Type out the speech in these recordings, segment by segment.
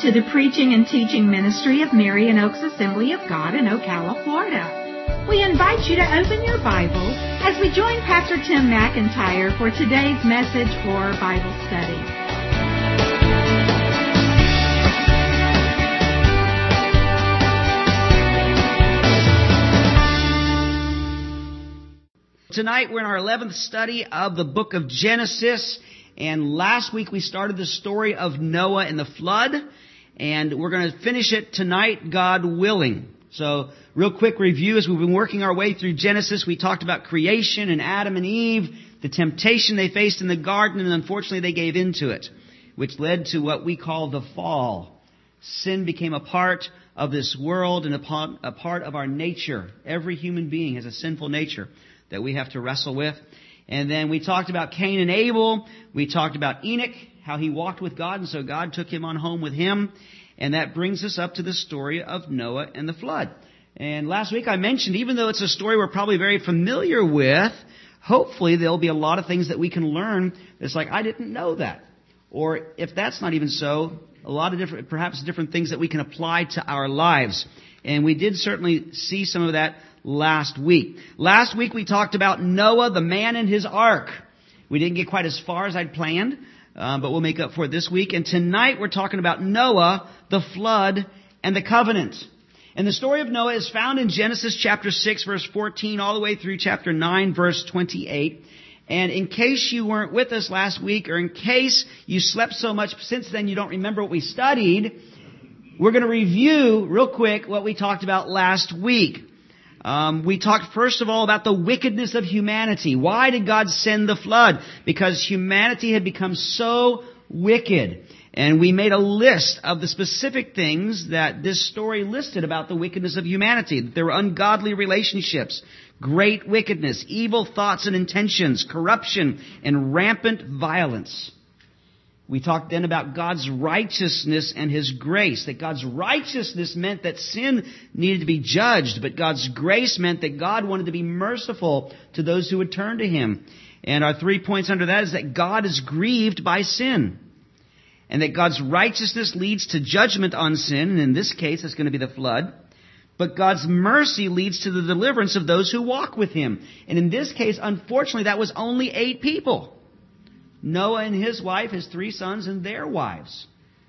to the preaching and teaching ministry of Marion Oaks Assembly of God in Ocala, Florida. We invite you to open your Bible as we join Pastor Tim McIntyre for today's message or Bible study. Tonight we're in our 11th study of the book of Genesis, and last week we started the story of Noah and the flood, and we're going to finish it tonight, God willing. So, real quick review as we've been working our way through Genesis. We talked about creation and Adam and Eve, the temptation they faced in the garden, and unfortunately they gave into it, which led to what we call the fall. Sin became a part of this world and a part of our nature. Every human being has a sinful nature that we have to wrestle with. And then we talked about Cain and Abel. We talked about Enoch, how he walked with God, and so God took him on home with him. And that brings us up to the story of Noah and the flood. And last week I mentioned, even though it's a story we're probably very familiar with, hopefully there'll be a lot of things that we can learn that's like, I didn't know that. Or if that's not even so, a lot of perhaps different things that we can apply to our lives. And we did certainly see some of that last week. Last week we talked about Noah, the man in his ark. We didn't get quite as far as I'd planned, but we'll make up for it this week. And tonight we're talking about Noah, the flood, and the covenant. And the story of Noah is found in Genesis chapter 6, verse 14, all the way through chapter 9, verse 28. And in case you weren't with us last week, or in case you slept so much since then you don't remember what we studied, we're going to review real quick what we talked about last week. We talked first of all about the wickedness of humanity. Why did God send the flood? Because humanity had become so wicked. And we made a list of the specific things that this story listed about the wickedness of humanity. There were ungodly relationships, great wickedness, evil thoughts and intentions, corruption, and rampant violence. We talked then about God's righteousness and His grace. That God's righteousness meant that sin needed to be judged, but God's grace meant that God wanted to be merciful to those who would turn to Him. And our 3 points under that is that God is grieved by sin. And that God's righteousness leads to judgment on sin, and in this case it's going to be the flood. But God's mercy leads to the deliverance of those who walk with Him. And in this case, unfortunately, that was only 8 people. Noah and his wife, his 3 sons, and their wives.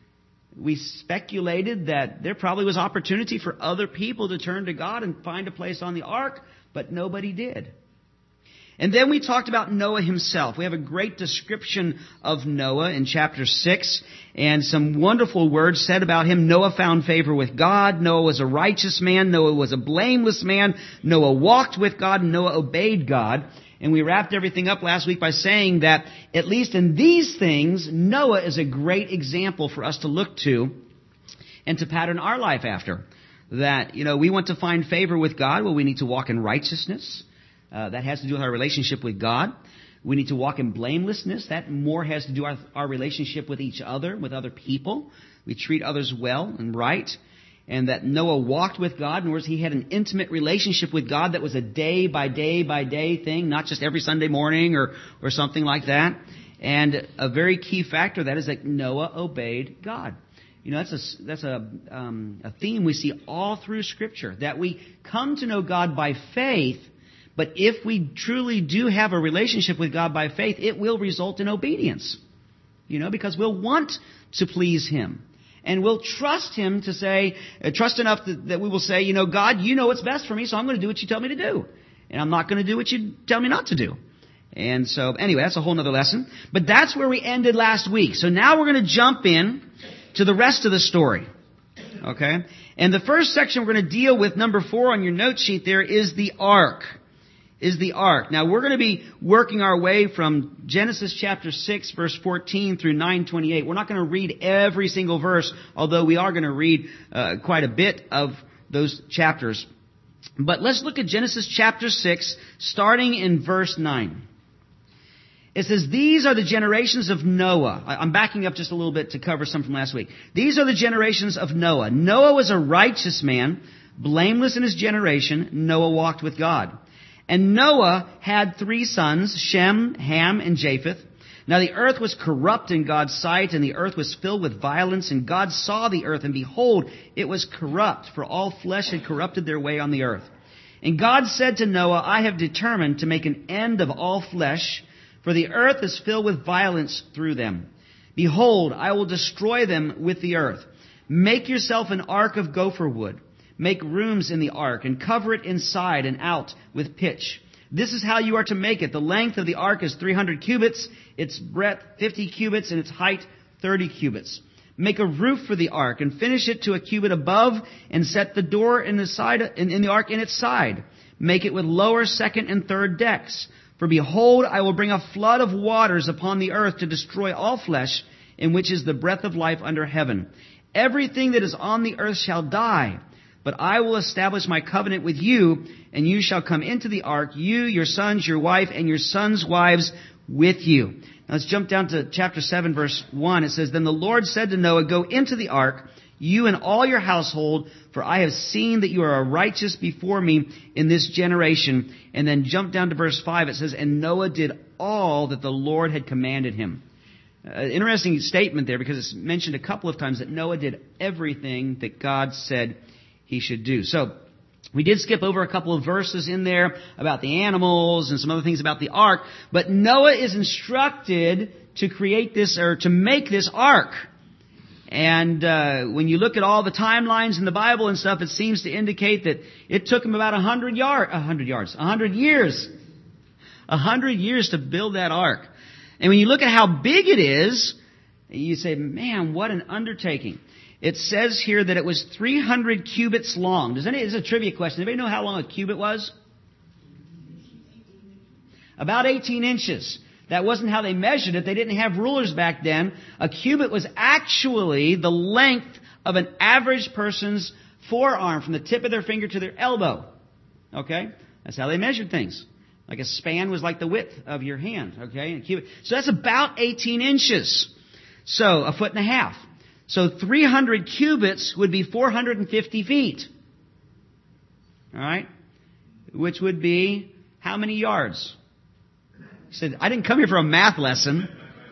We speculated that there probably was opportunity for other people to turn to God and find a place on the ark, but nobody did. And then we talked about Noah himself. We have a great description of Noah in chapter 6, and some wonderful words said about him. Noah found favor with God. Noah was a righteous man. Noah was a blameless man. Noah walked with God, and Noah obeyed God. And we wrapped everything up last week by saying that, at least in these things, Noah is a great example for us to look to and to pattern our life after. That, we want to find favor with God. Well, we need to walk in righteousness. That has to do with our relationship with God. We need to walk in blamelessness. That more has to do with our relationship with each other, with other people. We treat others well and right. And that Noah walked with God. In other words, he had an intimate relationship with God that was a day by day by day thing, not just every Sunday morning or something like that. And a very key factor of that is that Noah obeyed God. That's a theme we see all through Scripture, that we come to know God by faith, but if we truly do have a relationship with God by faith, it will result in obedience. Because we'll want to please Him. And we'll trust Him to say, trust enough that we will say, God, you know what's best for me, so I'm going to do what you tell me to do. And I'm not going to do what you tell me not to do. And so, anyway, that's a whole other lesson. But that's where we ended last week. So now we're going to jump in to the rest of the story. Okay? And the first section we're going to deal with, number 4 on your note sheet there, is the ark. Now, we're going to be working our way from Genesis chapter 6, verse 14 through 9:28. We're not going to read every single verse, although we are going to read quite a bit of those chapters. But let's look at Genesis chapter 6, starting in verse 9. It says, these are the generations of Noah. I'm backing up just a little bit to cover some from last week. These are the generations of Noah. Noah was a righteous man, blameless in his generation. Noah walked with God. And Noah had 3 sons, Shem, Ham, and Japheth. Now the earth was corrupt in God's sight, and the earth was filled with violence, and God saw the earth, and behold, it was corrupt, for all flesh had corrupted their way on the earth. And God said to Noah, I have determined to make an end of all flesh, for the earth is filled with violence through them. Behold, I will destroy them with the earth. Make yourself an ark of gopher wood. Make rooms in the ark, and cover it inside and out with pitch. This is how you are to make it. The length of the ark is 300 cubits, its breadth 50 cubits, and its height 30 cubits. Make a roof for the ark, and finish it to a cubit above, and set the door in the ark in its side. Make it with lower, second, and third decks. For behold, I will bring a flood of waters upon the earth to destroy all flesh, in which is the breath of life under heaven. Everything that is on the earth shall die. But I will establish my covenant with you, and you shall come into the ark, you, your sons, your wife, and your sons' wives with you. Now let's jump down to chapter 7, verse 1. It says, Then the Lord said to Noah, Go into the ark, you and all your household, for I have seen that you are righteous before me in this generation. And then jump down to verse 5. It says, And Noah did all that the Lord had commanded him. Interesting statement there, because it's mentioned a couple of times that Noah did everything that God said he should do. So, we did skip over a couple of verses in there about the animals and some other things about the ark, but Noah is instructed to create this, or to make this ark. And when you look at all the timelines in the Bible and stuff, it seems to indicate that it took him about 100 years to build that ark. And when you look at how big it is, you say, man, what an undertaking. It says here that it was 300 cubits long. This is a trivia question. Anybody know how long a cubit was? About 18 inches. That wasn't how they measured it. They didn't have rulers back then. A cubit was actually the length of an average person's forearm, from the tip of their finger to their elbow. Okay? That's how they measured things. Like a span was like the width of your hand. Okay? And a cubit. So that's about 18 inches. So, a foot and a half. So 300 cubits would be 450 feet. All right? Which would be how many yards? He said, I didn't come here for a math lesson.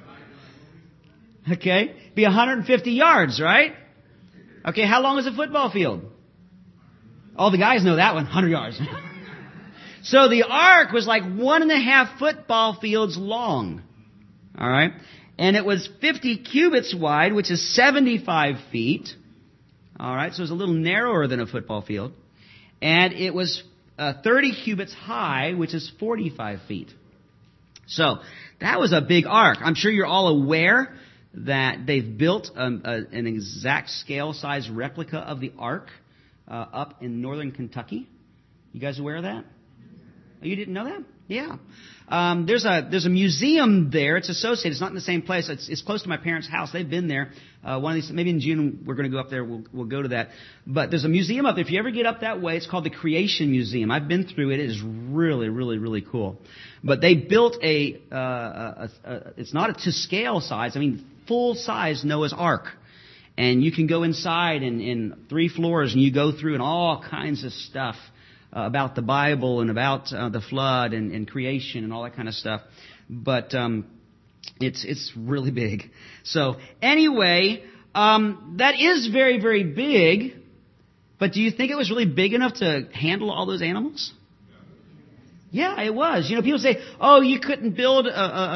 Okay? Be 150 yards, right? Okay, how long is a football field? All the guys know that one, 100 yards. So the ark was like 1.5 football fields long. All right? And it was 50 cubits wide, which is 75 feet. All right, so it was a little narrower than a football field. And it was 30 cubits high, which is 45 feet. So that was a big ark. I'm sure you're all aware that they've built an exact scale size replica of the ark up in northern Kentucky. You guys aware of that? Oh, you didn't know that? Yeah. There's a museum there. It's associated. It's not in the same place. It's close to my parents' house. They've been there. One of these, maybe in June we're going to go up there. We'll go to that. But there's a museum up there. If you ever get up that way, it's called the Creation Museum. I've been through it. It is really, really, really cool. But they built it's not a to scale size. I mean, full size Noah's Ark. And you can go inside in 3 floors, and you go through and all kinds of stuff about the Bible and about the flood and creation and all that kind of stuff. But it's really big. So anyway, that is very, very big. But do you think it was really big enough to handle all those animals? Yeah, it was. You know, people say, "Oh, you couldn't build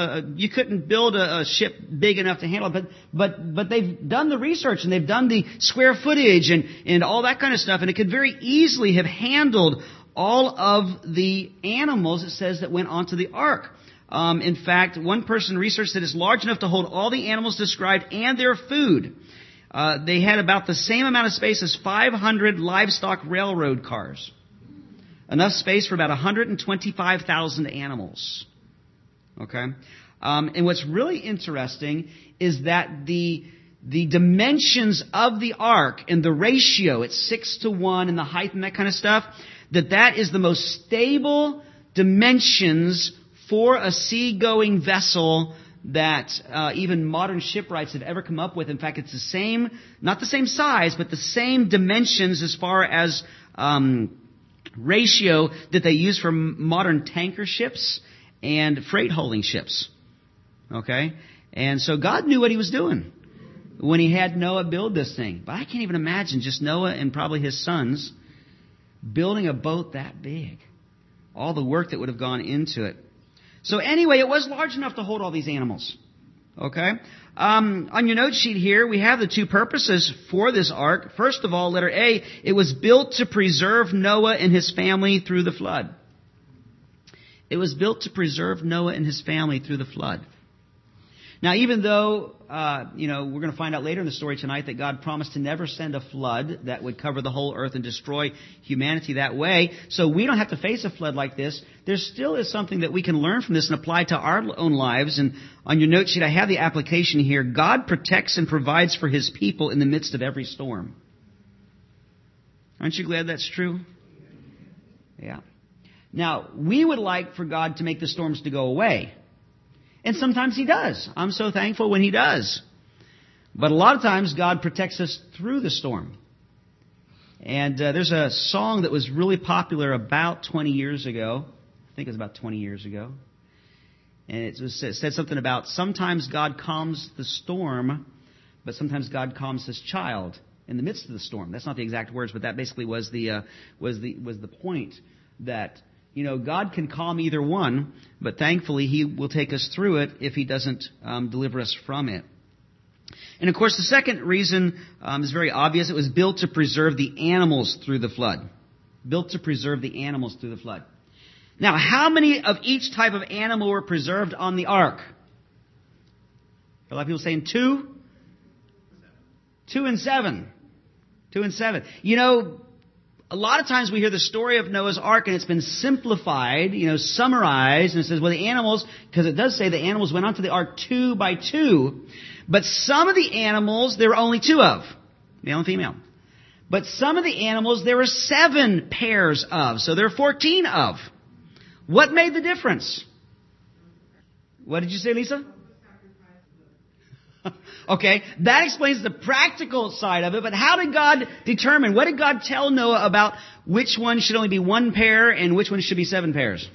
a ship big enough to handle it." But they've done the research, and they've done the square footage and all that kind of stuff, and it could very easily have handled all of the animals, it says, that went onto the ark. In fact, one person researched that it's large enough to hold all the animals described and their food. They had about the same amount of space as 500 livestock railroad cars. Enough space for about 125,000 animals. Okay? And what's really interesting is that the dimensions of the ark and the ratio, it's 6-to-1 and the height and that kind of stuff, that is the most stable dimensions for a seagoing vessel that even modern shipwrights have ever come up with. In fact, it's the same, not the same size, but the same dimensions as far as ratio that they use for modern tanker ships and freight hauling ships. Okay? And so God knew what He was doing when He had Noah build this thing. But I can't even imagine just Noah and probably his sons building a boat that big. All the work that would have gone into it. So anyway, it was large enough to hold all these animals. Okay? On your note sheet here, we have the two purposes for this ark. First of all, letter A, it was built to preserve Noah and his family through the flood. It was built to preserve Noah and his family through the flood. Now, even though, we're going to find out later in the story tonight that God promised to never send a flood that would cover the whole earth and destroy humanity that way, so we don't have to face a flood like this, there still is something that we can learn from this and apply to our own lives. And on your note sheet, I have the application here. God protects and provides for His people in the midst of every storm. Aren't you glad that's true? Yeah. Now, we would like for God to make the storms to go away. And sometimes He does. I'm so thankful when He does. But a lot of times God protects us through the storm. And there's a song that was really popular about 20 years ago. I think it was about 20 years ago. And it said something about sometimes God calms the storm, but sometimes God calms His child in the midst of the storm. That's not the exact words, but that basically was the point that, God can calm either one, but thankfully He will take us through it if He doesn't deliver us from it. And of course, the second reason is very obvious. It was built to preserve the animals through the flood. Built to preserve the animals through the flood. Now, how many of each type of animal were preserved on the ark? A lot of people saying 2? 2 and 7. 2 and 7. A lot of times we hear the story of Noah's Ark and it's been simplified, summarized, and it says, well, the animals, because it does say the animals went onto the ark 2 by 2, but some of the animals there were only 2 of, male and female. But some of the animals there were 7 pairs of, so there are 14 of. What made the difference? What did you say, Lisa? Okay, that explains the practical side of it, but how did God determine? What did God tell Noah about which one should only be 1 pair and which one should be 7 pairs?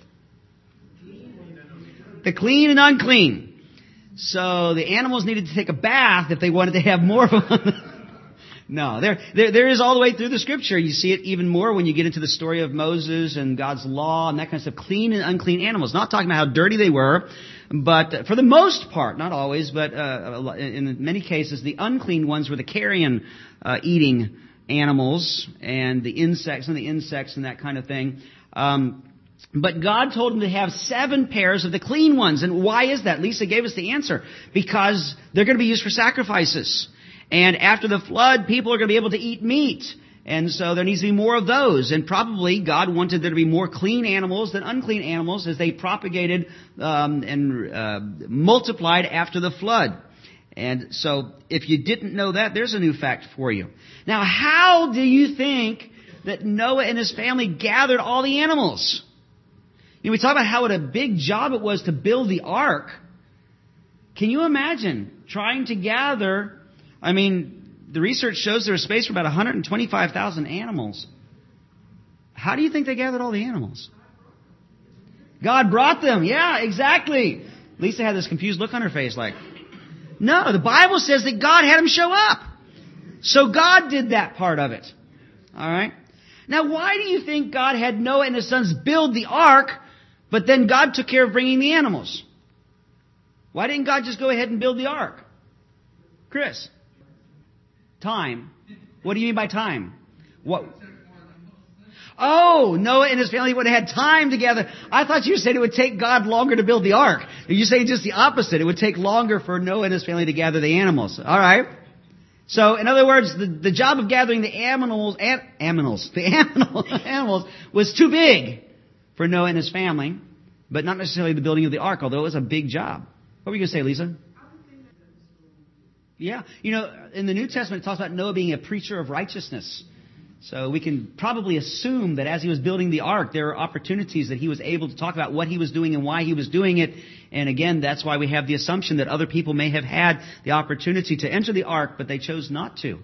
The clean and unclean. So the animals needed to take a bath if they wanted to have more of them. No, there is all the way through the Scripture. You see it even more when you get into the story of Moses and God's law and that kind of stuff. Clean and unclean animals. Not talking about how dirty they were, but for the most part, not always, but in many cases, the unclean ones were the carrion eating animals and the insects and that kind of thing. But God told him to have 7 pairs of the clean ones. And why is that? Lisa gave us the answer. Because they're going to be used for sacrifices. And after the flood, people are going to be able to eat meat. And so there needs to be more of those. And probably God wanted there to be more clean animals than unclean animals as they propagated and multiplied after the flood. And so if you didn't know that, there's a new fact for you. Now, how do you think that Noah and his family gathered all the animals? We talk about what a big job it was to build the ark. Can you imagine trying to gather... the research shows there was space for about 125,000 animals. How do you think they gathered all the animals? God brought them. Yeah, exactly. Lisa had this confused look on her face like, no, the Bible says that God had them show up. So God did that part of it. All right. Now, why do you think God had Noah and his sons build the ark, but then God took care of bringing the animals? Why didn't God just go ahead and build the ark? Chris? Time. What do you mean by time? What? Oh, Noah and his family would have had time together. I thought you said it would take God longer to build the ark. You're saying just the opposite. It would take longer for Noah and his family to gather the animals. All right. So, in other words, the job of gathering the animals was too big for Noah and his family, but not necessarily the building of the ark, although it was a big job. What were you going to say, Lisa? Yeah. In the New Testament, it talks about Noah being a preacher of righteousness. So we can probably assume that as he was building the ark, there are opportunities that he was able to talk about what he was doing and why he was doing it. And again, that's why we have the assumption that other people may have had the opportunity to enter the ark, but they chose not to.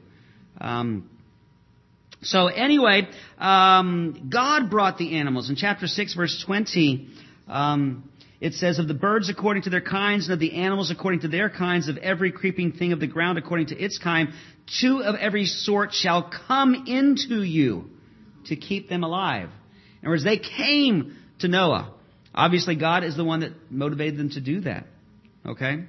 So anyway, God brought the animals. In chapter 6, verse 20, It says, of the birds according to their kinds, and of the animals according to their kinds, of every creeping thing of the ground according to its kind, 2 of every sort shall come into you to keep them alive. In other words, they came to Noah. Obviously, God is the one that motivated them to do that. Okay?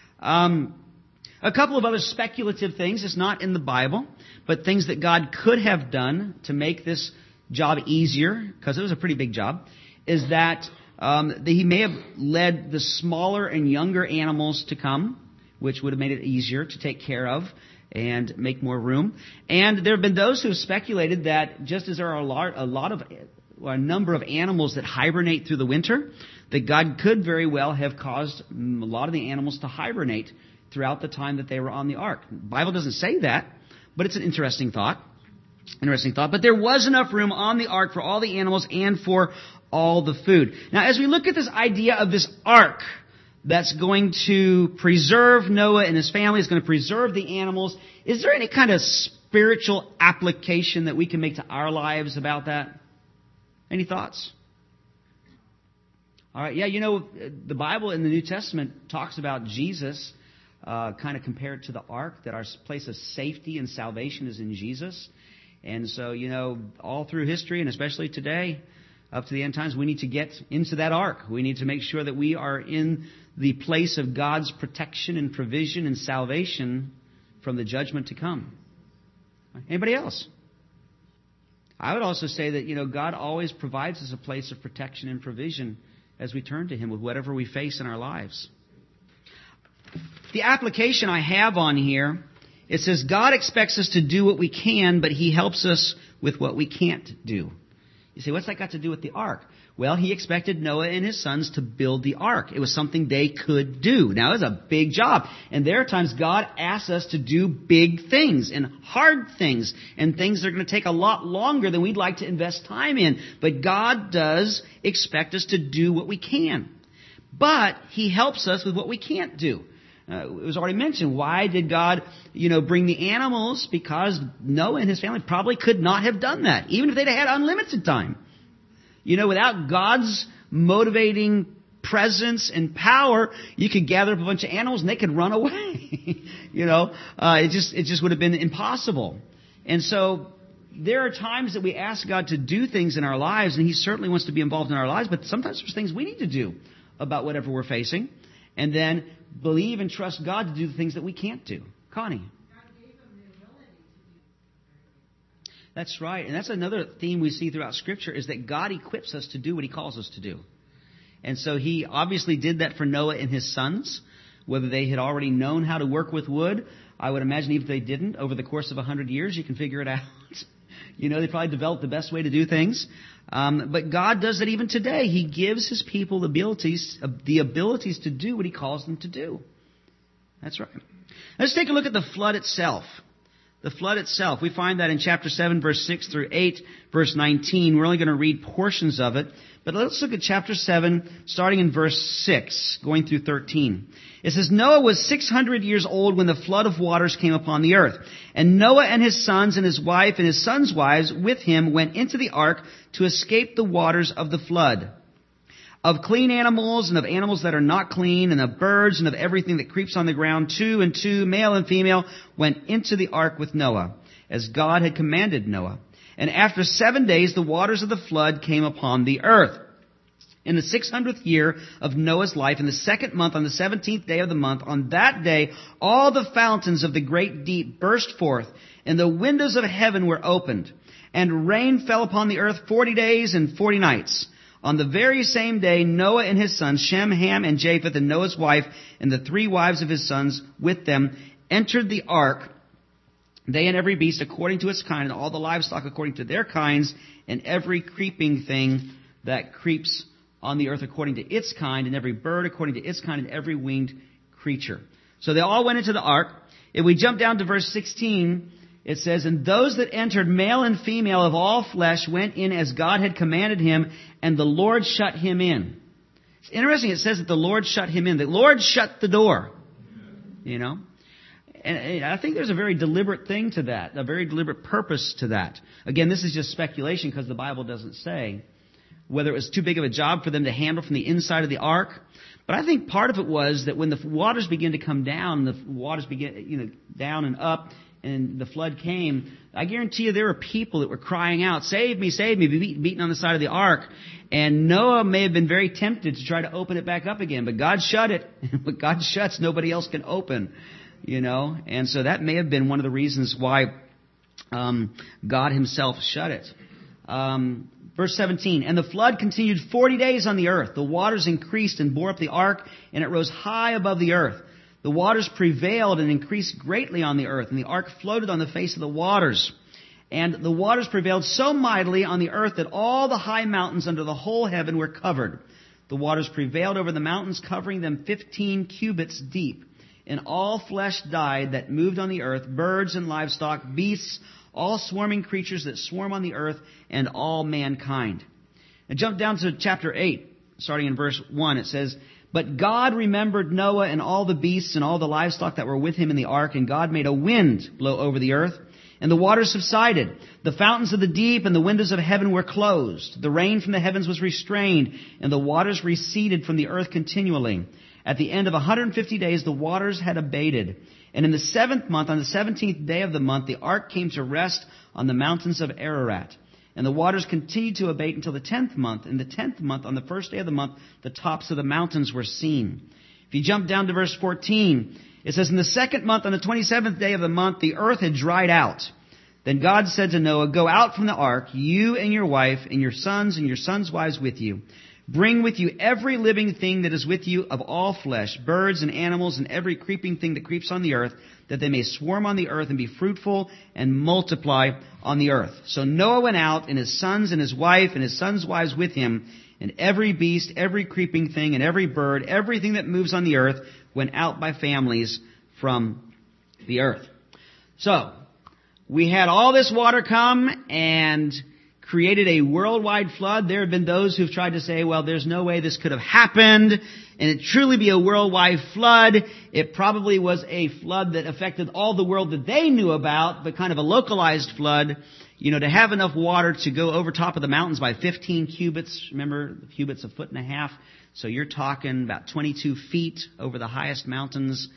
A couple of other speculative things. It's not in the Bible, but things that God could have done to make this job easier, because it was a pretty big job, is that he may have led the smaller and younger animals to come, which would have made it easier to take care of and make more room. And there have been those who have speculated that just as there are a number of animals that hibernate through the winter, that God could very well have caused a lot of the animals to hibernate throughout the time that they were on the ark. The Bible doesn't say that, but it's an interesting thought. But there was enough room on the ark for all the animals and for all the food. Now, as we look at this idea of this ark that's going to preserve Noah and his family, is going to preserve the animals, is there any kind of spiritual application that we can make to our lives about that? Any thoughts? All right, yeah, the Bible in the New Testament talks about Jesus kind of compared to the ark, that our place of safety and salvation is in Jesus. And so, all through history, and especially today, up to the end times, we need to get into that ark. We need to make sure that we are in the place of God's protection and provision and salvation from the judgment to come. Anybody else? I would also say that, God always provides us a place of protection and provision as we turn to Him with whatever we face in our lives. The application I have on here, it says God expects us to do what we can, but He helps us with what we can't do. You say, what's that got to do with the ark? Well, He expected Noah and his sons to build the ark. It was something they could do. Now, it was a big job. And there are times God asks us to do big things and hard things and things that are going to take a lot longer than we'd like to invest time in. But God does expect us to do what we can. But He helps us with what we can't do. It was already mentioned. Why did God, bring the animals? Because Noah and his family probably could not have done that, even if they'd had unlimited time. Without God's motivating presence and power, you could gather up a bunch of animals and they could run away. It just would have been impossible. And so there are times that we ask God to do things in our lives, and He certainly wants to be involved in our lives, but sometimes there's things we need to do about whatever we're facing, and then believe and trust God to do the things that we can't do. Connie? God gave them the ability to do. That's right. And that's another theme we see throughout Scripture, is that God equips us to do what He calls us to do. And so He obviously did that for Noah and his sons, whether they had already known how to work with wood. I would imagine even if they didn't, over the course of 100 years, you can figure it out. They probably developed the best way to do things. But God does that even today. He gives His people the abilities to do what He calls them to do. That's right. Let's take a look at the flood itself. The flood itself. We find that in chapter 7, verse 6 through 8, verse 19. We're only going to read portions of it. But let's look at chapter 7, starting in verse 6, going through 13. It says, Noah was 600 years old when the flood of waters came upon the earth. And Noah and his sons and his wife and his sons' wives with him went into the ark to escape the waters of the flood. Of clean animals and of animals that are not clean, and of birds and of everything that creeps on the ground, 2 and 2, male and female, went into the ark with Noah, as God had commanded Noah. And after 7 days the waters of the flood came upon the earth. In the 600th year of Noah's life, in the 2nd month, on the 17th day of the month, on that day, all the fountains of the great deep burst forth, and the windows of heaven were opened, and rain fell upon the earth 40 days and 40 nights. On the very same day, Noah and his sons, Shem, Ham, and Japheth, and Noah's wife, and the 3 wives of his sons with them, entered the ark, they and every beast according to its kind, and all the livestock according to their kinds, and every creeping thing that creeps on the earth according to its kind, and every bird according to its kind, and every winged creature. So they all went into the ark. If we jump down to verse 16, it says, And those that entered, male and female of all flesh, went in as God had commanded him, and the Lord shut him in. It's interesting, it says that the Lord shut him in. The Lord shut the door. And I think there's a very deliberate thing to that, a very deliberate purpose to that. Again, this is just speculation because the Bible doesn't say. whether it was too big of a job for them to handle from the inside of the ark. But I think part of it was that when the waters began to come down, the waters began, down and up, and the flood came, I guarantee you there were people that were crying out, save me, beaten on the side of the ark. And Noah may have been very tempted to try to open it back up again, but God shut it. What God shuts, nobody else can open, And so that may have been one of the reasons why God himself shut it. Verse 17, and the flood continued 40 days on the earth. The waters increased and bore up the ark, and it rose high above the earth. The waters prevailed and increased greatly on the earth, and the ark floated on the face of the waters. And the waters prevailed so mightily on the earth that all the high mountains under the whole heaven were covered. The waters prevailed over the mountains, covering them 15 cubits deep. And all flesh died that moved on the earth, birds and livestock, beasts, all swarming creatures that swarm on the earth, and all mankind. Now jump down to chapter 8, starting in verse 1. It says, but God remembered Noah and all the beasts and all the livestock that were with him in the ark, and God made a wind blow over the earth, and the waters subsided. The fountains of the deep and the windows of heaven were closed. The rain from the heavens was restrained, and the waters receded from the earth continually. At the end of 150 days, the waters had abated. And in the 7th month, on the 17th day of the month, the ark came to rest on the mountains of Ararat. And the waters continued to abate until the 10th month. In the 10th month, on the first day of the month, the tops of the mountains were seen. If you jump down to verse 14, it says, in the 2nd month, on the 27th day of the month, the earth had dried out. Then God said to Noah, go out from the ark, you and your wife and your sons' wives with you. Bring with you every living thing that is with you of all flesh, birds and animals and every creeping thing that creeps on the earth, that they may swarm on the earth and be fruitful and multiply on the earth. So Noah went out, and his sons and his wife and his sons' wives with him, and every beast, every creeping thing, and every bird, everything that moves on the earth, went out by families from the earth. So, we had all this water come and created a worldwide flood. There have been those who've tried to say, well, there's no way this could have happened, and it truly be a worldwide flood. It probably was a flood that affected all the world that they knew about, but kind of a localized flood, to have enough water to go over top of the mountains by 15 cubits. Remember, the cubits a foot and a half. So you're talking about 22 feet over the highest mountains.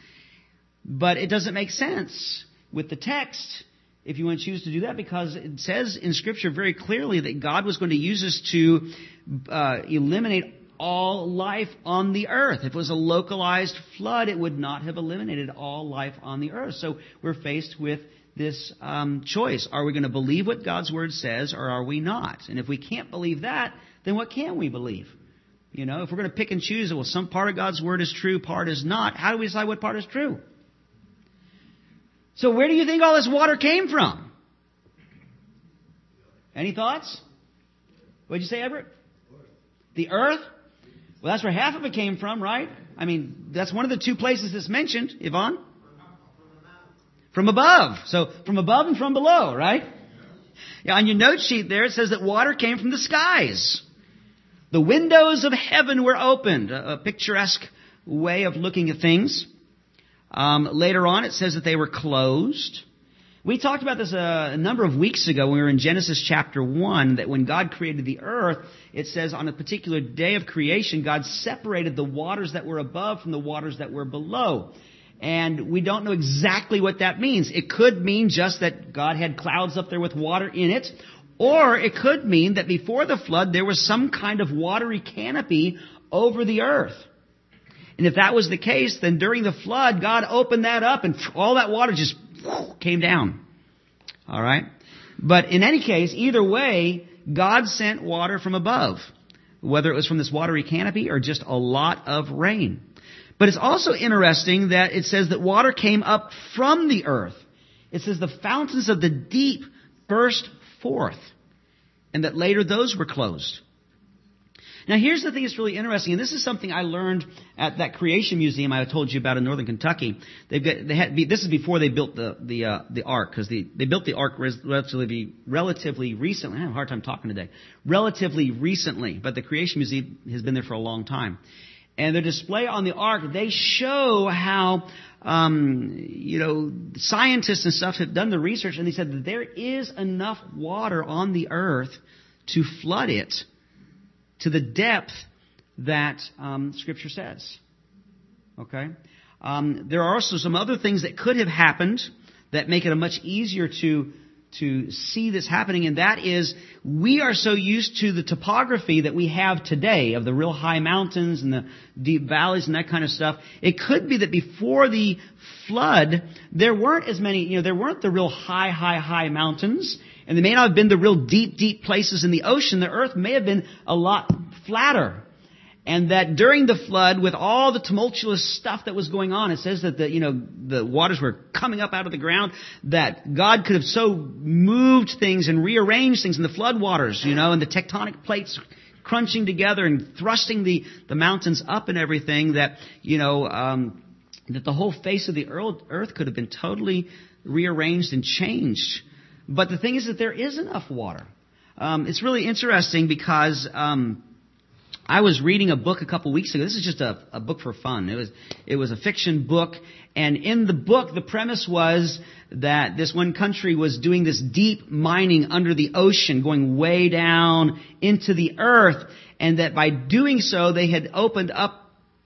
But it doesn't make sense with the text if you want to choose to do that, because it says in Scripture very clearly that God was going to use this to eliminate all life on the earth. If it was a localized flood, it would not have eliminated all life on the earth. So we're faced with this choice. Are we going to believe what God's Word says, or are we not? And if we can't believe that, then what can we believe? If we're going to pick and choose, well, some part of God's Word is true, part is not, how do we decide what part is true? So where do you think all this water came from? Any thoughts? What did you say, Everett? The earth? Well, that's where half of it came from, right? I mean, that's one of the two places that's mentioned. Yvonne? From above. So, from above and from below, right? Yeah, on your note sheet there, it says that water came from the skies. The windows of heaven were opened. A picturesque way of looking at things. Later on, it says that they were closed. We talked about this a number of weeks ago when we were in Genesis chapter 1, that when God created the earth, it says on a particular day of creation, God separated the waters that were above from the waters that were below. And we don't know exactly what that means. It could mean just that God had clouds up there with water in it, or it could mean that before the flood, there was some kind of watery canopy over the earth. And if that was the case, then during the flood, God opened that up and all that water just came down. All right? But in any case, either way, God sent water from above, whether it was from this watery canopy or just a lot of rain. But it's also interesting that it says that water came up from the earth. It says the fountains of the deep burst forth, and that later those were closed. Now, here's the thing that's really interesting, and this is something I learned at that Creation Museum I told you about in Northern Kentucky. This is before they built the ark, because they built the ark relatively recently. I have a hard time talking today. Relatively recently, but the Creation Museum has been there for a long time. And the display on the ark, they show how scientists and stuff have done the research, and they said that there is enough water on the earth to flood it to the depth that Scripture says. Okay? There are also some other things that could have happened that make it much easier to see this happening, and that is we are so used to the topography that we have today of the real high mountains and the deep valleys and that kind of stuff. It could be that before the flood, there weren't as many, there weren't the real high mountains, and they may not have been the real deep places in the ocean. The earth may have been a lot flatter. And that during the flood, with all the tumultuous stuff that was going on, it says that the waters were coming up out of the ground, that God could have so moved things and rearranged things in the flood waters, and the tectonic plates crunching together and thrusting the mountains up and everything, that, that the whole face of the earth could have been totally rearranged and changed. But the thing is that there is enough water. It's really interesting because I was reading a book a couple weeks ago. This is just a book for fun. It was a fiction book, and in the book, the premise was that this one country was doing this deep mining under the ocean, going way down into the earth, and that by doing so, they had opened up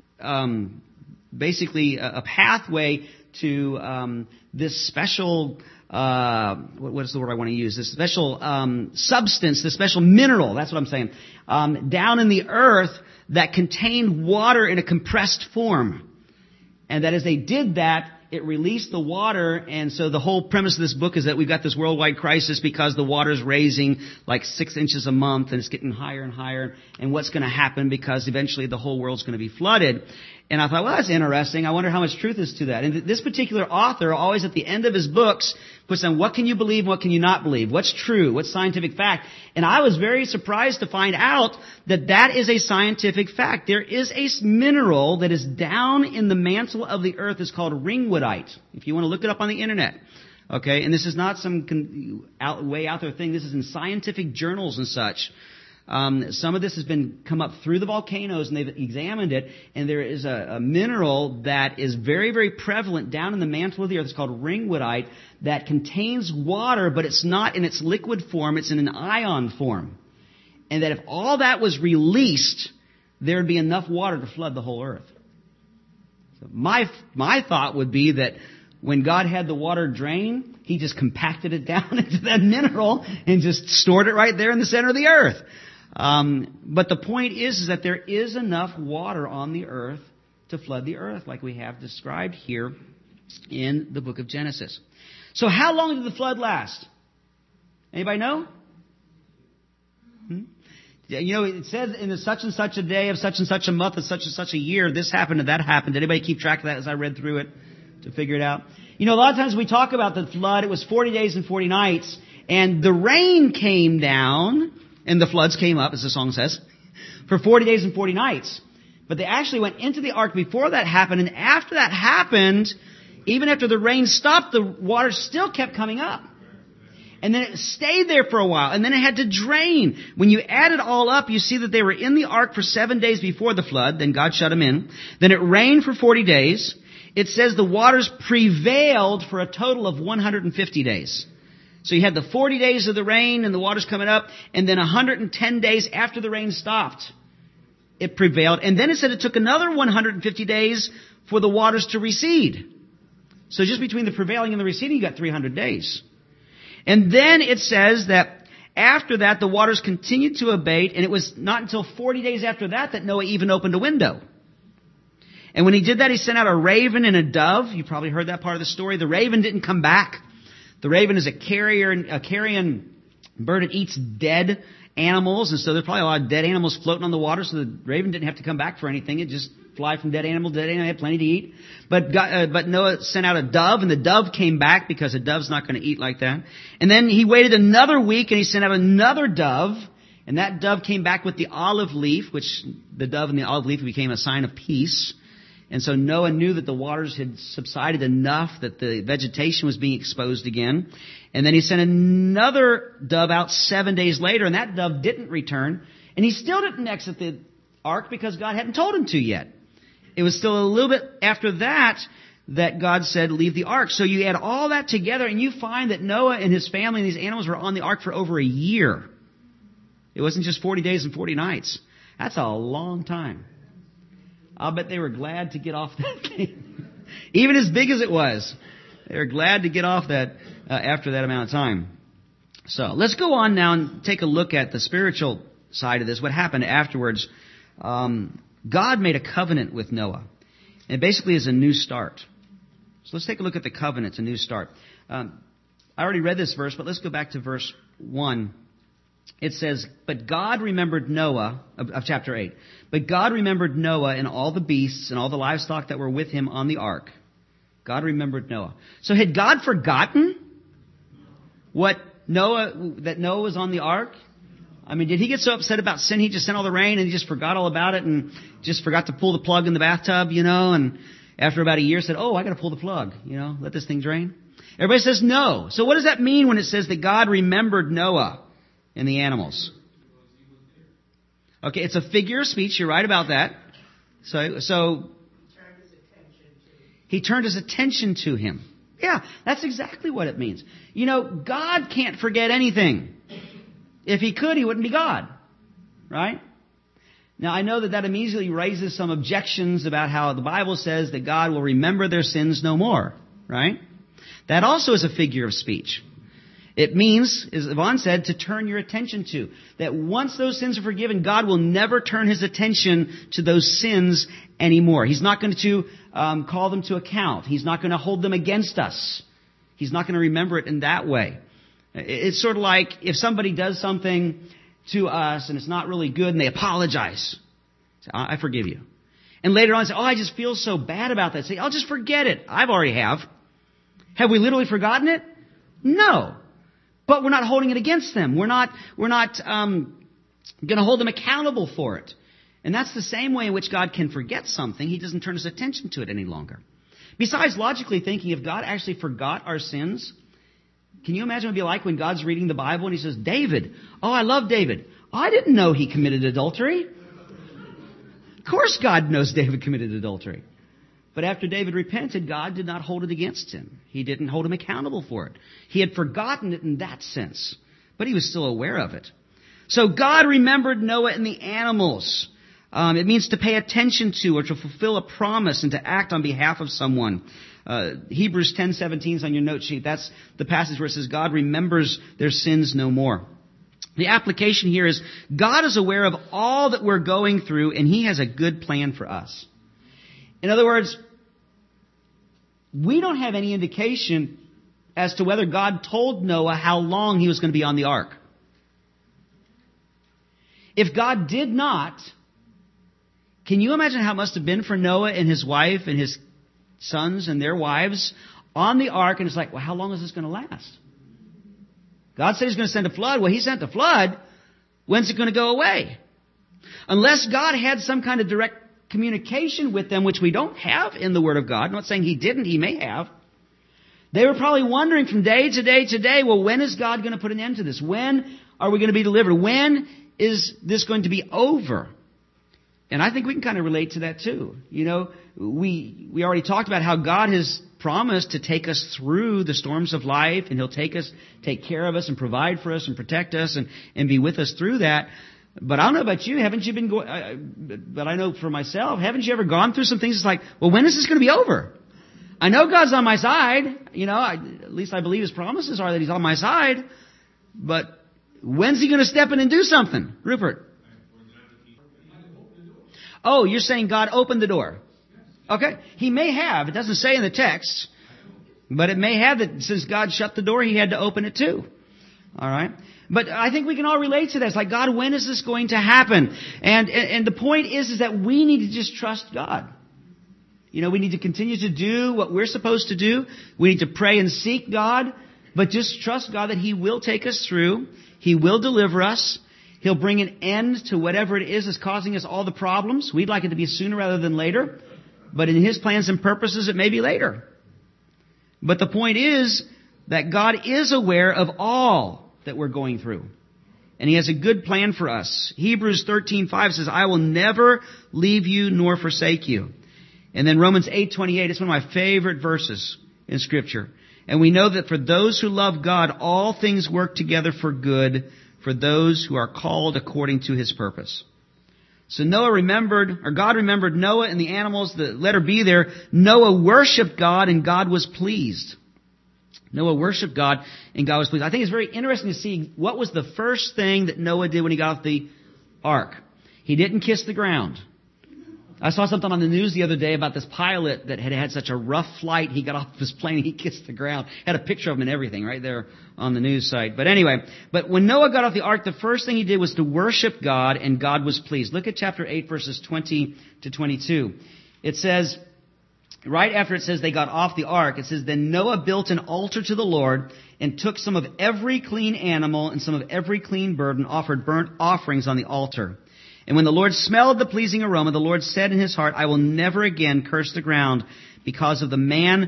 basically a pathway to this special what is the word I want to use? This special substance, this special mineral, that's what I'm saying, down in the earth that contained water in a compressed form. And that as they did that, it released the water, and so the whole premise of this book is that we've got this worldwide crisis because the water's raising like 6 inches a month, and it's getting higher and higher, and what's going to happen because eventually the whole world's going to be flooded. And I thought, well, that's interesting. I wonder how much truth is to that. And this particular author, always at the end of his books, puts on what can you believe, what can you not believe, what's true, what's scientific fact. And I was very surprised to find out that that is a scientific fact. There is a mineral that is down in the mantle of the earth. It's called ringwoodite, if you want to look it up on the internet. Okay, and this is not some way out there thing. This is in scientific journals and such. Some of this has come up through the volcanoes, and they've examined it, and there is a mineral that is very, very prevalent down in the mantle of the earth. It's called ringwoodite, that contains water, but it's not in its liquid form, it's in an ion form. And that if all that was released, there would be enough water to flood the whole earth. So my thought would be that when God had the water drain, He just compacted it down into that mineral and just stored it right there in the center of the earth. But the point is that there is enough water on the earth to flood the earth, like we have described here in the book of Genesis. So how long did the flood last? Anybody know? It says in such and such a day of such and such a month of such and such a year, this happened and that happened. Did anybody keep track of that as I read through it to figure it out? A lot of times we talk about the flood. It was 40 days and 40 nights, and the rain came down, and the floods came up, as the song says, for 40 days and 40 nights. But they actually went into the ark before that happened, and after that happened, even after the rain stopped, the water still kept coming up. And then it stayed there for a while, and then it had to drain. When you add it all up, you see that they were in the ark for 7 days before the flood, then God shut them in. Then it rained for 40 days. It says the waters prevailed for a total of 150 days. So you had the 40 days of the rain and the waters coming up, and then 110 days after the rain stopped, it prevailed. And then it said it took another 150 days for the waters to recede. So just between the prevailing and the receding, you got 300 days. And then it says that after that, the waters continued to abate, and it was not until 40 days after that Noah even opened a window. And when he did that, he sent out a raven and a dove. You probably heard that part of the story. The raven didn't come back. The raven is a carrion bird. It eats dead animals, and so there's probably a lot of dead animals floating on the water, so the raven didn't have to come back for anything. It just fly from dead animal to dead animal. It had plenty to eat. But Noah sent out a dove, and the dove came back because a dove's not going to eat like that. And then he waited another week, and he sent out another dove, and that dove came back with the olive leaf, which the dove and the olive leaf became a sign of peace. And so Noah knew that the waters had subsided enough that the vegetation was being exposed again. And then he sent another dove out 7 days later, and that dove didn't return. And he still didn't exit the ark because God hadn't told him to yet. It was still a little bit after that God said, leave the ark. So you add all that together, and you find that Noah and his family and these animals were on the ark for over a year. It wasn't just 40 days and 40 nights. That's a long time. I'll bet they were glad to get off that thing. Even as big as it was. They were glad to get off that after that amount of time. So let's go on now and take a look at the spiritual side of this. What happened afterwards? God made a covenant with Noah. And it basically is a new start. So let's take a look at the covenant. It's a new start. I already read this verse, but let's go back to verse 1. It says, but God remembered Noah, of chapter 8. But God remembered Noah and all the beasts and all the livestock that were with him on the ark. God remembered Noah. So had God forgotten that Noah was on the ark? I mean, did he get so upset about sin he just sent all the rain and he just forgot all about it and just forgot to pull the plug in the bathtub, and after about a year said, I got to pull the plug, let this thing drain? Everybody says no. So what does that mean when it says that God remembered Noah and the animals? Okay, it's a figure of speech. You're right about that. So he turned his attention to him. Yeah, that's exactly what it means. God can't forget anything. If he could, he wouldn't be God. Right? Now, I know that immediately raises some objections about how the Bible says that God will remember their sins no more. Right? That also is a figure of speech. It means, as Yvonne said, to turn your attention to. That once those sins are forgiven, God will never turn his attention to those sins anymore. He's not going to call them to account. He's not going to hold them against us. He's not going to remember it in that way. It's sort of like if somebody does something to us and it's not really good and they apologize. Say, I forgive you. And later on say, I just feel so bad about that. Say, I'll just forget it. I've already have. Have we literally forgotten it? No. But we're not holding it against them. We're not going to hold them accountable for it. And that's the same way in which God can forget something. He doesn't turn his attention to it any longer. Besides, logically thinking, if God actually forgot our sins, can you imagine what it'd be like when God's reading the Bible and he says, David, I love David. I didn't know he committed adultery. Of course God knows David committed adultery. But after David repented, God did not hold it against him. He didn't hold him accountable for it. He had forgotten it in that sense, but he was still aware of it. So God remembered Noah and the animals. It means to pay attention to or to fulfill a promise and to act on behalf of someone. Hebrews 10:17 is on your note sheet. That's the passage where it says God remembers their sins no more. The application here is God is aware of all that we're going through and he has a good plan for us. In other words, we don't have any indication as to whether God told Noah how long he was going to be on the ark. If God did not, can you imagine how it must have been for Noah and his wife and his sons and their wives on the ark? And it's like, well, how long is this going to last? God said he's going to send a flood. Well, he sent the flood. When's it going to go away? Unless God had some kind of direct communication with them, which we don't have in the Word of God. I'm not saying he didn't. He may have. They were probably wondering from day to day to day, well, when is God going to put an end to this? When are we going to be delivered? When is this going to be over? And I think we can kind of relate to that too. We already talked about how God has promised to take us through the storms of life, and he'll take care of us and provide for us and protect us and be with us through that. But I don't know about you. Haven't you been going, but I know for myself, haven't you ever gone through some things that's like, well, when is this going to be over? I know God's on my side. At least I believe his promises are that he's on my side. But when's he going to step in and do something? Rupert? Oh, you're saying God opened the door. Okay. He may have. It doesn't say in the text. But it may have that since God shut the door, he had to open it too. All right. But I think we can all relate to that. It's like, God, when is this going to happen? And the point is that we need to just trust God. We need to continue to do what we're supposed to do. We need to pray and seek God, but just trust God that he will take us through. He will deliver us. He'll bring an end to whatever it is that's causing us all the problems. We'd like it to be sooner rather than later. But in his plans and purposes, it may be later. But the point is that God is aware of all that we're going through. And he has a good plan for us. Hebrews 13:5 says, I will never leave you nor forsake you. And then Romans 8:28, it's one of my favorite verses in Scripture. And we know that for those who love God, all things work together for good for those who are called according to his purpose. So God remembered Noah and the animals, the letter B there. Noah worshiped God and God was pleased. Noah worshiped God and God was pleased. I think it's very interesting to see what was the first thing that Noah did when he got off the ark. He didn't kiss the ground. I saw something on the news the other day about this pilot that had had such a rough flight. He got off his plane and he kissed the ground. Had a picture of him and everything right there on the news site. But anyway, when Noah got off the ark, the first thing he did was to worship God and God was pleased. Look at chapter 8 verses 20 to 22. It says, right after it says they got off the ark, it says, then Noah built an altar to the Lord and took some of every clean animal and some of every clean bird and offered burnt offerings on the altar. And when the Lord smelled the pleasing aroma, the Lord said in his heart, I will never again curse the ground because of man,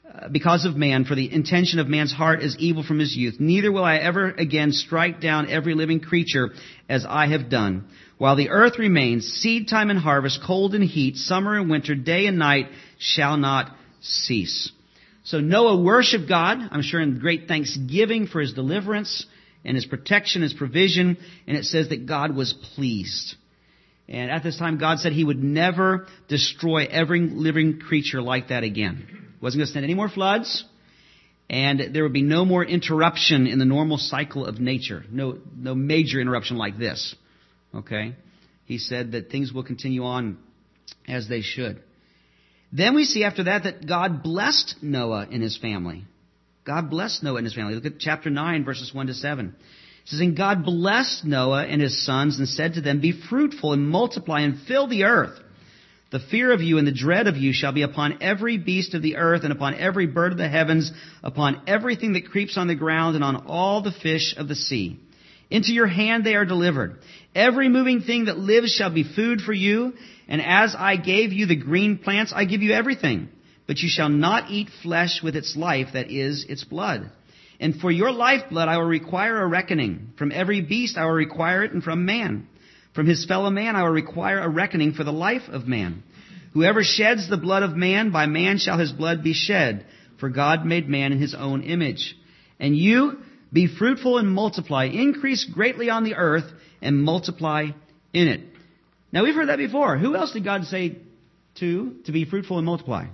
for the intention of man's heart is evil from his youth. Neither will I ever again strike down every living creature as I have done. While the earth remains, seed time and harvest, cold and heat, summer and winter, day and night shall not cease. So Noah worshiped God, I'm sure in great thanksgiving for his deliverance and his protection, his provision, and it says that God was pleased. And at this time, God said he would never destroy every living creature like that again. He wasn't going to send any more floods, and there would be no more interruption in the normal cycle of nature. No major interruption like this. Okay? He said that things will continue on as they should. Then we see after that God blessed Noah and his family. God blessed Noah and his family. Look at chapter 9, verses 1 to 7. It says, and God blessed Noah and his sons and said to them, be fruitful and multiply and fill the earth. The fear of you and the dread of you shall be upon every beast of the earth and upon every bird of the heavens, upon everything that creeps on the ground and on all the fish of the sea. Into your hand they are delivered. Every moving thing that lives shall be food for you. And as I gave you the green plants, I give you everything. But you shall not eat flesh with its life, that is, its blood. And for your lifeblood I will require a reckoning. From every beast I will require it, and from man. From his fellow man I will require a reckoning for the life of man. Whoever sheds the blood of man, by man shall his blood be shed. For God made man in his own image. And you, be fruitful and multiply. Increase greatly on the earth, and multiply in it. Now we've heard that before. Who else did God say to be fruitful and multiply?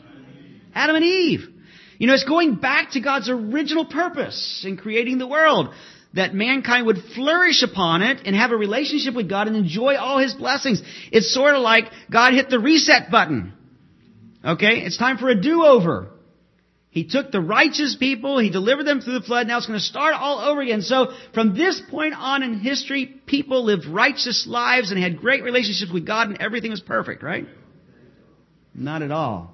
Adam and Eve. You know, it's going back to God's original purpose in creating the world, that mankind would flourish upon it and have a relationship with God and enjoy all His blessings. It's sort of like God hit the reset button. Okay? It's time for a do-over. He took the righteous people, He delivered them through the flood, now it's going to start all over again. So from this point on in history, people lived righteous lives and had great relationships with God and everything was perfect, right? Not at all.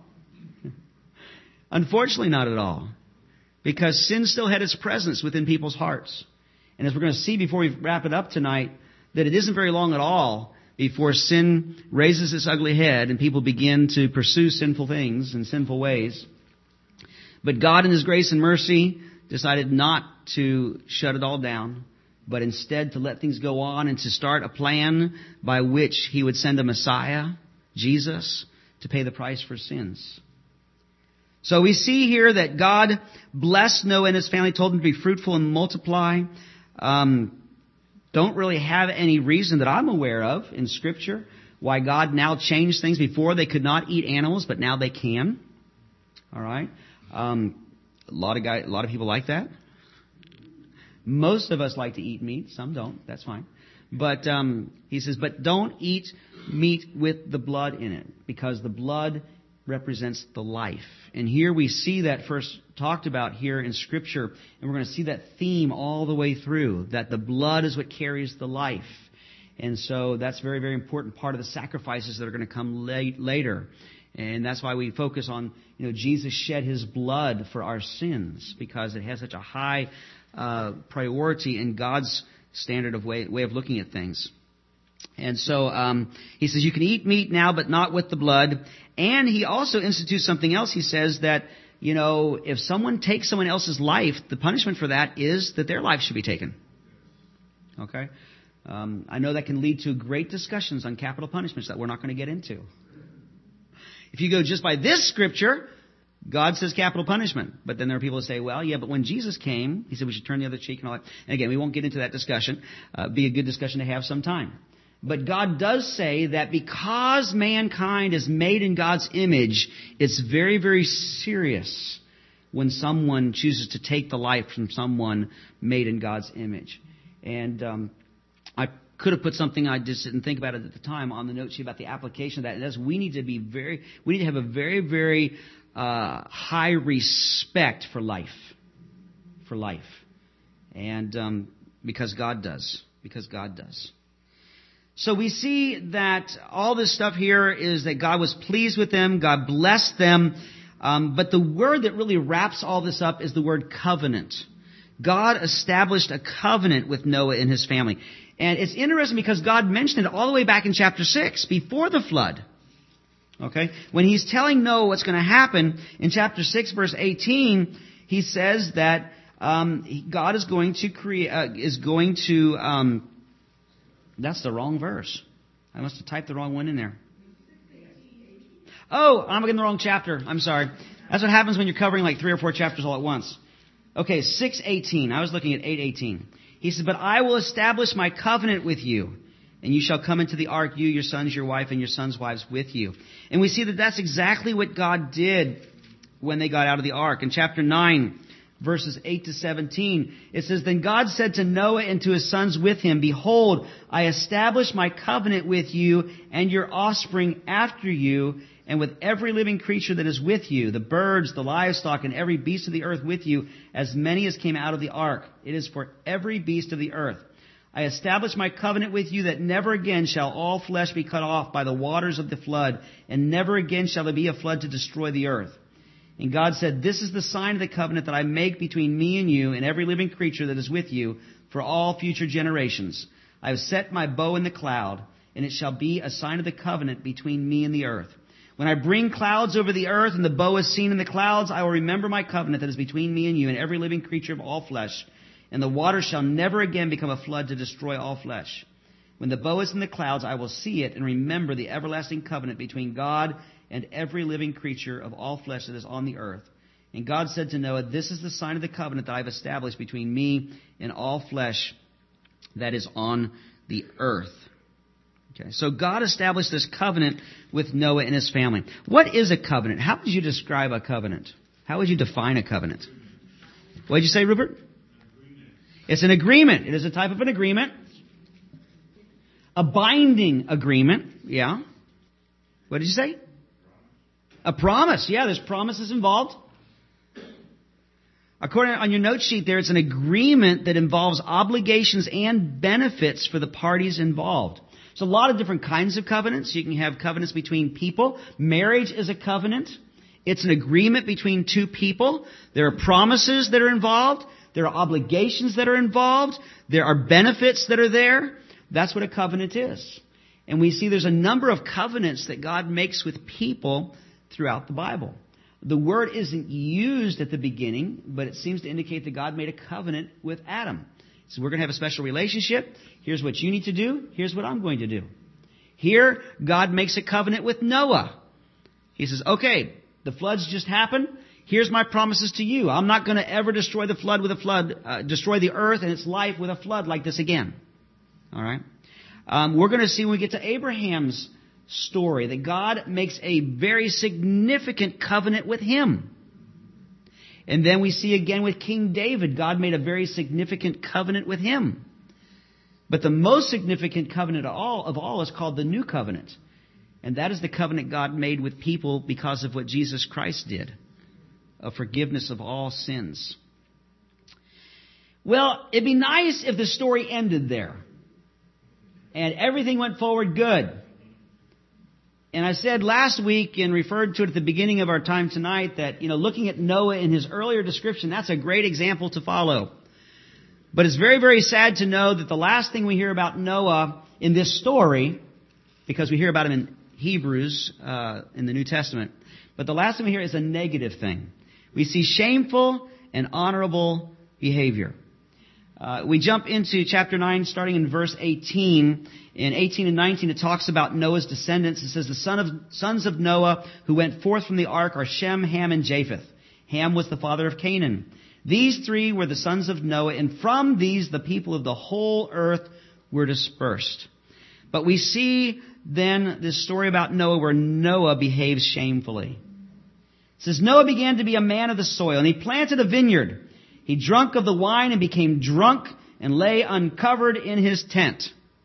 Unfortunately, not at all. Because sin still had its presence within people's hearts. And as we're going to see before we wrap it up tonight, that it isn't very long at all before sin raises its ugly head and people begin to pursue sinful things and sinful ways. But God in His grace and mercy decided not to shut it all down, but instead to let things go on and to start a plan by which He would send a Messiah, Jesus, to pay the price for sins. So we see here that God blessed Noah and his family, told him to be fruitful and multiply. Don't really have any reason that I'm aware of in Scripture why God now changed things. Before they could not eat animals, but now they can. All right. A lot of people like that. Most of us like to eat meat. Some don't. That's fine. But he says, but don't eat meat with the blood in it, because the blood represents the life. And here we see that first talked about here in Scripture, and we're going to see that theme all the way through, that the blood is what carries the life. And so that's a very, very important part of the sacrifices that are going to come later. And that's why we focus on, Jesus shed His blood for our sins, because it has such a high priority in God's standard of way of looking at things. And so he says you can eat meat now, but not with the blood. And he also institutes something else. He says that, if someone takes someone else's life, the punishment for that is that their life should be taken. Okay? I know that can lead to great discussions on capital punishments that we're not going to get into. If you go just by this Scripture, God says capital punishment. But then there are people who say, well, yeah, but when Jesus came, He said we should turn the other cheek and all that. And again, we won't get into that discussion. Be a good discussion to have sometime. But God does say that because mankind is made in God's image, it's very, very serious when someone chooses to take the life from someone made in God's image. And I could have put something, I just didn't think about it at the time, on the note sheet about the application of that. And that's we need to have a very, very high respect for life. For life. And because God does. Because God does. So we see that all this stuff here is that God was pleased with them, God blessed them, but the word that really wraps all this up is the word covenant. God established a covenant with Noah and his family. And it's interesting because God mentioned it all the way back in chapter 6, before the flood. Okay? When he's telling Noah what's going to happen, in chapter 6, verse 18, he says that God is going to that's the wrong verse. I must have typed the wrong one in there. Oh, I'm in the wrong chapter. I'm sorry. That's what happens when you're covering like 3 or 4 chapters all at once. Okay, 6:18. I was looking at 8:18. He said, "But I will establish my covenant with you, and you shall come into the ark, you, your sons, your wife, and your sons' wives with you." And we see that that's exactly what God did when they got out of the ark. In chapter 9, verses 8 to 17, it says, "Then God said to Noah and to his sons with him, Behold, I establish my covenant with you and your offspring after you, and with every living creature that is with you, the birds, the livestock, and every beast of the earth with you, as many as came out of the ark. It is for every beast of the earth. I establish my covenant with you that never again shall all flesh be cut off by the waters of the flood, and never again shall there be a flood to destroy the earth. And God said, This is the sign of the covenant that I make between me and you and every living creature that is with you for all future generations. I have set my bow in the cloud, and it shall be a sign of the covenant between me and the earth. When I bring clouds over the earth and the bow is seen in the clouds, I will remember my covenant that is between me and you and every living creature of all flesh. And the waters shall never again become a flood to destroy all flesh. When the bow is in the clouds, I will see it and remember the everlasting covenant between God and every living creature of all flesh that is on the earth. And God said to Noah, This is the sign of the covenant that I have established between me and all flesh that is on the earth." Okay, so God established this covenant with Noah and his family. What is a covenant? How would you describe a covenant? How would you define a covenant? What did you say, Rupert? It's an agreement. It is a type of an agreement. A binding agreement. Yeah. What did you say? A promise. Yeah, there's promises involved. According on your note sheet there, it's an agreement that involves obligations and benefits for the parties involved. There's a lot of different kinds of covenants. You can have covenants between people. Marriage is a covenant. It's an agreement between two people. There are promises that are involved. There are obligations that are involved. There are benefits that are there. That's what a covenant is. And we see there's a number of covenants that God makes with people throughout the Bible. The word isn't used at the beginning, but it seems to indicate that God made a covenant with Adam. So we're going to have a special relationship. Here's what you need to do. Here's what I'm going to do. Here, God makes a covenant with Noah. He says, okay, the floods just happened. Here's my promises to you. I'm not going to ever destroy the flood with a flood, destroy the earth and its life with a flood like this again. All right. We're going to see when we get to Abraham's story that God makes a very significant covenant with him. And then we see again with King David, God made a very significant covenant with him. But the most significant covenant of all is called the New Covenant. And that is the covenant God made with people because of what Jesus Christ did, of forgiveness of all sins. Well, it'd be nice if the story ended there and everything went forward good. And I said last week and referred to it at the beginning of our time tonight that, looking at Noah in his earlier description, that's a great example to follow. But it's very, very sad to know that the last thing we hear about Noah in this story, because we hear about him in Hebrews in the New Testament, but the last thing we hear is a negative thing. We see shameful and honorable behavior. We jump into chapter 9, starting in verse 18. In 18 and 19, it talks about Noah's descendants. It says, the sons of Noah who went forth from the ark are Shem, Ham, and Japheth. Ham was the father of Canaan. These three were the sons of Noah, and from these the people of the whole earth were dispersed. But we see then this story about Noah where Noah behaves shamefully. It says, Noah began to be a man of the soil, and he planted a vineyard. He drank of the wine and became drunk and lay uncovered in his tent.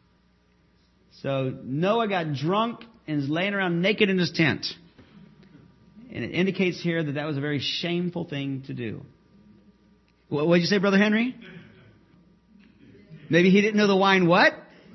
So Noah got drunk and is laying around naked in his tent. And it indicates here that that was a very shameful thing to do. What did you say, Brother Henry? Maybe he didn't know the wine what?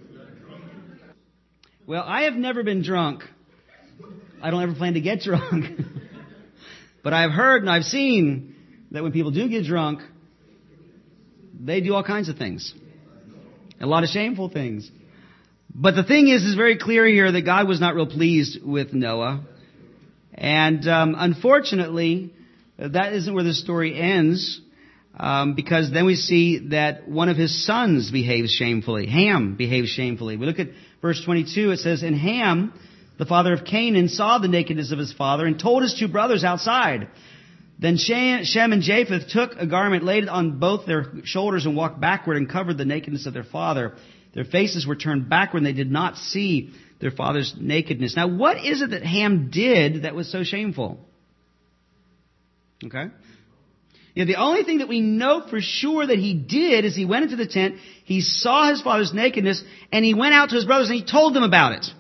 Well, I have never been drunk. I don't ever plan to get drunk. But I've heard and I've seen that when people do get drunk, they do all kinds of things. A lot of shameful things. But the thing is very clear here that God was not real pleased with Noah. And unfortunately, that isn't where the story ends. Because then we see that one of his sons behaves shamefully. Ham behaves shamefully. We look at verse 22. It says, And Ham, the father of Canaan, saw the nakedness of his father and told his two brothers outside. Then Shem and Japheth took a garment, laid it on both their shoulders, and walked backward and covered the nakedness of their father. Their faces were turned backward, and they did not see their father's nakedness. Now, what is it that Ham did that was so shameful? Okay. The only thing that we know for sure that he did is he went into the tent, he saw his father's nakedness, and he went out to his brothers and he told them about it.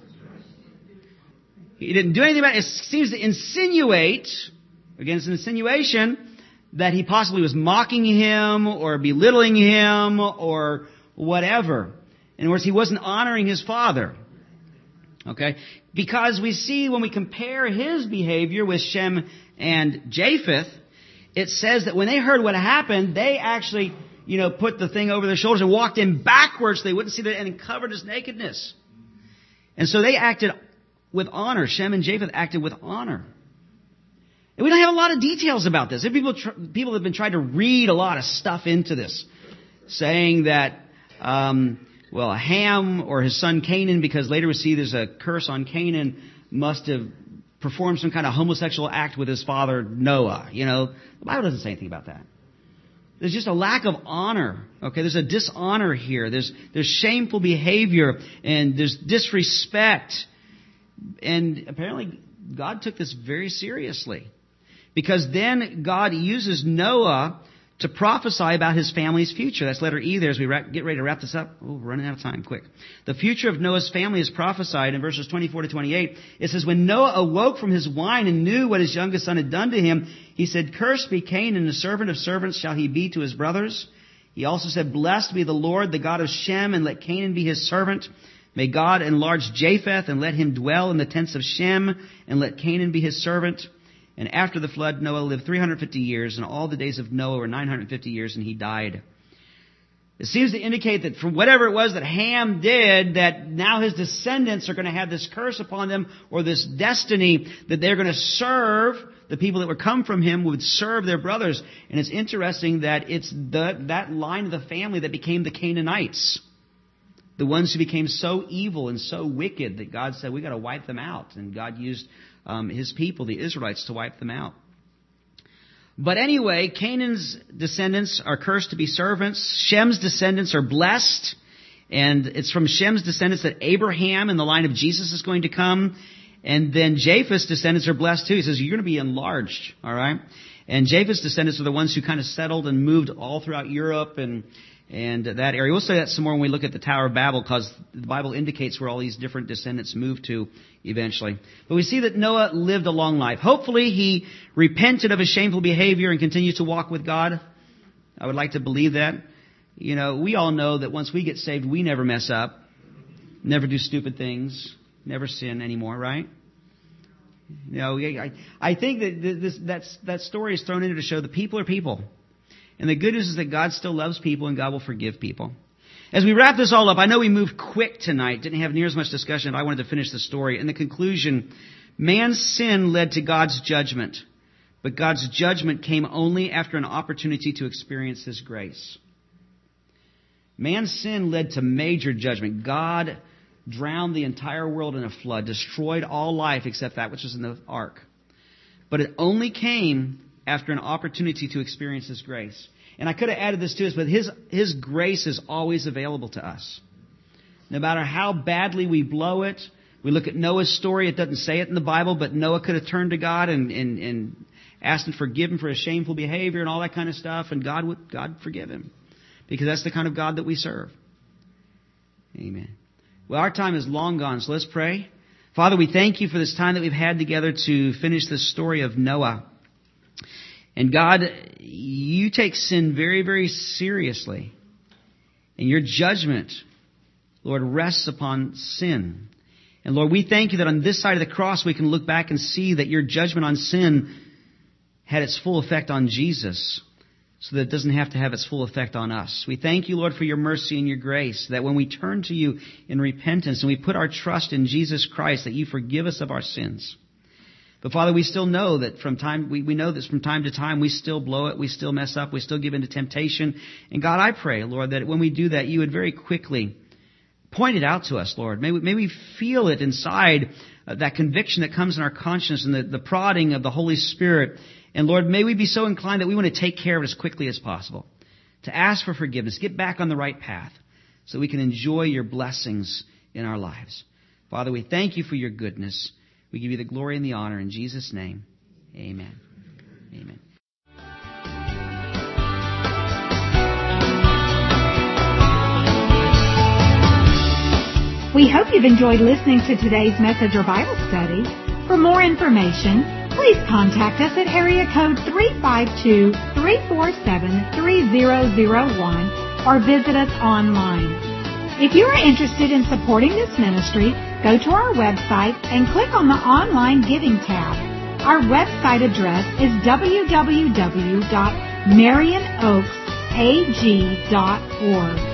He didn't do anything about it. It seems to insinuate, again, it's an insinuation, that he possibly was mocking him or belittling him or whatever. In other words, he wasn't honoring his father. Okay? Because we see when we compare his behavior with Shem and Japheth, it says that when they heard what happened, they actually, put the thing over their shoulders and walked in backwards so they wouldn't see that, and covered his nakedness. And so they acted with honor. Shem and Japheth acted with honor. And we don't have a lot of details about this. People have been trying to read a lot of stuff into this, saying that, Ham or his son Canaan, because later we see there's a curse on Canaan, must have performed some kind of homosexual act with his father Noah. The Bible doesn't say anything about that. There's just a lack of honor. Okay, there's a dishonor here. There's shameful behavior and there's disrespect. And apparently God took this very seriously. Because then God uses Noah to prophesy about his family's future. That's letter E there as we get ready to wrap this up. Oh, we're running out of time. Quick. The future of Noah's family is prophesied in verses 24 to 28. It says, When Noah awoke from his wine and knew what his youngest son had done to him, he said, Cursed be Canaan, the servant of servants shall he be to his brothers. He also said, Blessed be the Lord, the God of Shem, and let Canaan be his servant. May God enlarge Japheth, and let him dwell in the tents of Shem, and let Canaan be his servant. And after the flood, Noah lived 350 years, and all the days of Noah were 950 years, and he died. It seems to indicate that from whatever it was that Ham did, that now his descendants are going to have this curse upon them, or this destiny, that they're going to serve, the people that would come from him would serve their brothers. And it's interesting that it's that line of the family that became the Canaanites. The ones who became so evil and so wicked that God said, we got to wipe them out. And God used his people, the Israelites, to wipe them out. But anyway, Canaan's descendants are cursed to be servants. Shem's descendants are blessed. And it's from Shem's descendants that Abraham in the line of Jesus is going to come. And then Japheth's descendants are blessed too. He says, you're going to be enlarged. All right. And Japheth's descendants are the ones who kind of settled and moved all throughout Europe and that area. We'll say that some more when we look at the Tower of Babel, because the Bible indicates where all these different descendants moved to eventually. But we see that Noah lived a long life. Hopefully he repented of his shameful behavior and continues to walk with God. I would like to believe that. We all know that once we get saved, we never mess up, never do stupid things, never sin anymore, right? I think that that story is thrown in there to show that people are people. And the good news is that God still loves people and God will forgive people. As we wrap this all up, I know we moved quick tonight, didn't have near as much discussion, but I wanted to finish the story. In the conclusion, man's sin led to God's judgment, but God's judgment came only after an opportunity to experience His grace. Man's sin led to major judgment. God drowned the entire world in a flood, destroyed all life except that which was in the ark. But it only came after an opportunity to experience His grace. And I could have added this to us, but His grace is always available to us. No matter how badly we blow it. We look at Noah's story. It doesn't say it in the Bible, but Noah could have turned to God and asked Him to forgive him for his shameful behavior and all that kind of stuff, and God would forgive him. Because that's the kind of God that we serve. Amen. Well, our time is long gone, so let's pray. Father, we thank You for this time that we've had together to finish this story of Noah. And God, You take sin very, very seriously. And Your judgment, Lord, rests upon sin. And Lord, we thank You that on this side of the cross we can look back and see that Your judgment on sin had its full effect on Jesus, so that it doesn't have to have its full effect on us. We thank You, Lord, for Your mercy and Your grace, that when we turn to You in repentance and we put our trust in Jesus Christ, that You forgive us of our sins. But Father, we still know that we know this from time to time, we still blow it, we still mess up, we still give in to temptation. And God, I pray, Lord, that when we do that, You would very quickly point it out to us, Lord. May we feel it inside, that conviction that comes in our conscience and the prodding of the Holy Spirit. And Lord, may we be so inclined that we want to take care of it as quickly as possible, to ask for forgiveness, get back on the right path, so we can enjoy Your blessings in our lives. Father, we thank You for Your goodness. We give You the glory and the honor in Jesus' name. Amen. Amen. We hope you've enjoyed listening to today's message or Bible study. For more information, please contact us at area code 352-347-3001 or visit us online. If you are interested in supporting this ministry, go to our website and click on the Online Giving tab. Our website address is www.marionoaksag.org.